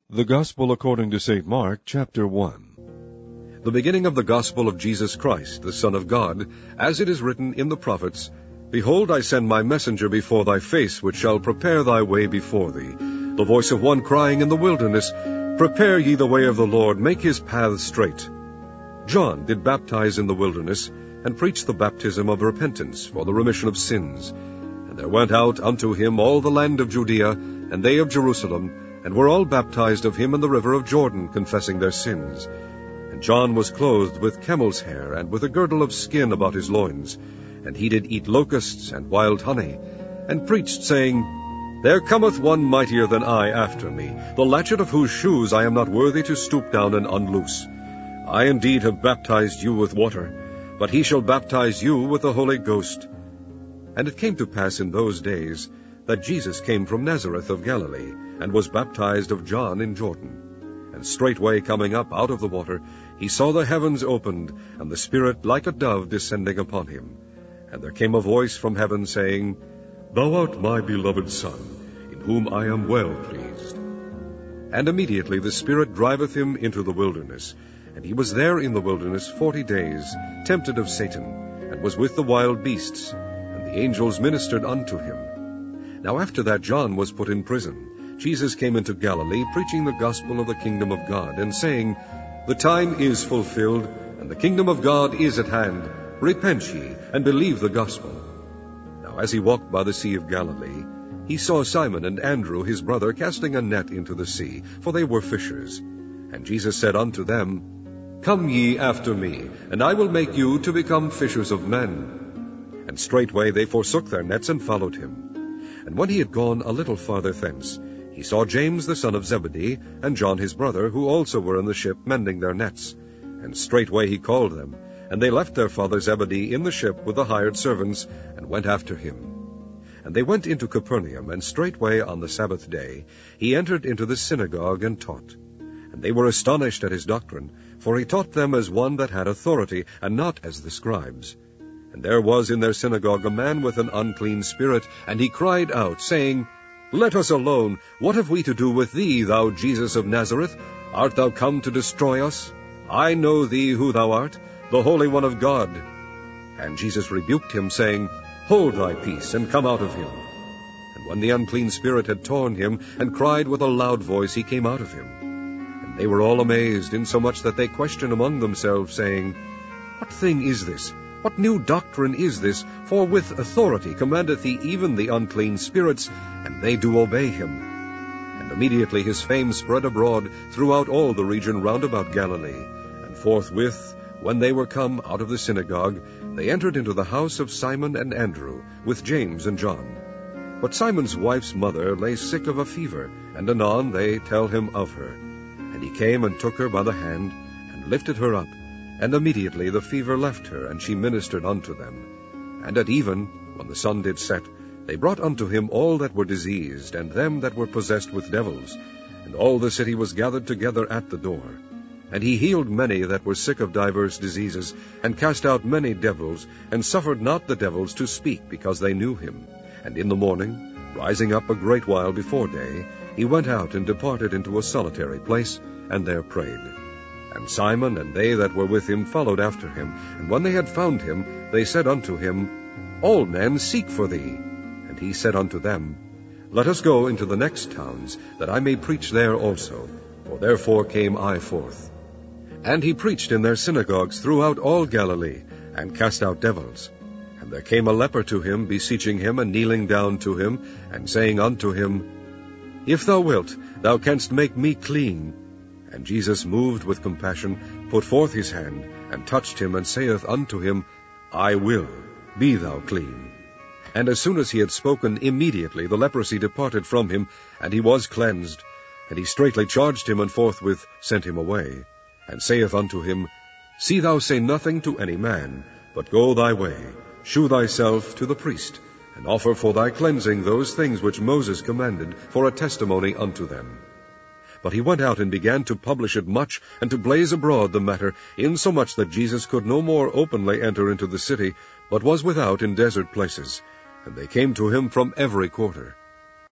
The Gospel according to St. Mark, chapter 1. The beginning of the Gospel of Jesus Christ, the Son of God, as it is written in the prophets, Behold, I send my messenger before thy face, which shall prepare thy way before thee. The voice of one crying in the wilderness, Prepare ye the way of the Lord, make his paths straight. John did baptize in the wilderness, and preached the baptism of repentance for the remission of sins. And there went out unto him all the land of Judea, and they of Jerusalem, and were all baptized of him in the river of Jordan, confessing their sins. And John was clothed with camel's hair, and with a girdle of skin about his loins. And he did eat locusts and wild honey, and preached, saying, There cometh one mightier than I after me, the latchet of whose shoes I am not worthy to stoop down and unloose. I indeed have baptized you with water, but he shall baptize you with the Holy Ghost. And it came to pass in those days that Jesus came from Nazareth of Galilee, and was baptized of John in Jordan. And straightway coming up out of the water, he saw the heavens opened, and the Spirit like a dove descending upon him. And there came a voice from heaven, saying, Thou art my beloved Son, in whom I am well pleased. And immediately the Spirit driveth him into the wilderness. And he was there in the wilderness 40 days, tempted of Satan, and was with the wild beasts, and the angels ministered unto him. Now after that John was put in prison, Jesus came into Galilee, preaching the gospel of the kingdom of God, and saying, The time is fulfilled, and the kingdom of God is at hand. Repent ye, and believe the gospel. Now as he walked by the sea of Galilee, he saw Simon and Andrew his brother casting a net into the sea, for they were fishers. And Jesus said unto them, Come ye after me, and I will make you to become fishers of men. And straightway they forsook their nets and followed him. And when he had gone a little farther thence, he saw James the son of Zebedee, and John his brother, who also were in the ship mending their nets. And straightway he called them, and they left their father Zebedee in the ship with the hired servants, and went after him. And they went into Capernaum, and straightway on the Sabbath day he entered into the synagogue and taught. And they were astonished at his doctrine, for he taught them as one that had authority, and not as the scribes. And there was in their synagogue a man with an unclean spirit, and he cried out, saying, Let us alone. What have we to do with thee, thou Jesus of Nazareth? Art thou come to destroy us? I know thee who thou art, the Holy One of God. And Jesus rebuked him, saying, Hold thy peace, and come out of him. And when the unclean spirit had torn him, and cried with a loud voice, he came out of him. And they were all amazed, insomuch that they questioned among themselves, saying, What thing is this? What new doctrine is this? For with authority commandeth he even the unclean spirits, and they do obey him. And immediately his fame spread abroad throughout all the region round about Galilee. And forthwith, when they were come out of the synagogue, they entered into the house of Simon and Andrew, with James and John. But Simon's wife's mother lay sick of a fever, and anon they tell him of her. And he came and took her by the hand, and lifted her up. And immediately the fever left her, and she ministered unto them. And at even, when the sun did set, they brought unto him all that were diseased, and them that were possessed with devils. And all the city was gathered together at the door. And he healed many that were sick of divers diseases, and cast out many devils, and suffered not the devils to speak, because they knew him. And in the morning, rising up a great while before day, he went out and departed into a solitary place, and there prayed. And Simon and they that were with him followed after him. And when they had found him, they said unto him, All men seek for thee. And he said unto them, Let us go into the next towns, that I may preach there also. For therefore came I forth. And he preached in their synagogues throughout all Galilee, and cast out devils. And there came a leper to him, beseeching him, and kneeling down to him, and saying unto him, If thou wilt, thou canst make me clean. And Jesus, moved with compassion, put forth his hand, and touched him, and saith unto him, I will, be thou clean. And as soon as he had spoken, immediately the leprosy departed from him, and he was cleansed. And he straightly charged him, and forthwith sent him away, and saith unto him, See thou say nothing to any man, but go thy way, shew thyself to the priest, and offer for thy cleansing those things which Moses commanded, for a testimony unto them. But he went out and began to publish it much, and to blaze abroad the matter, insomuch that Jesus could no more openly enter into the city, but was without in desert places. And they came to him from every quarter.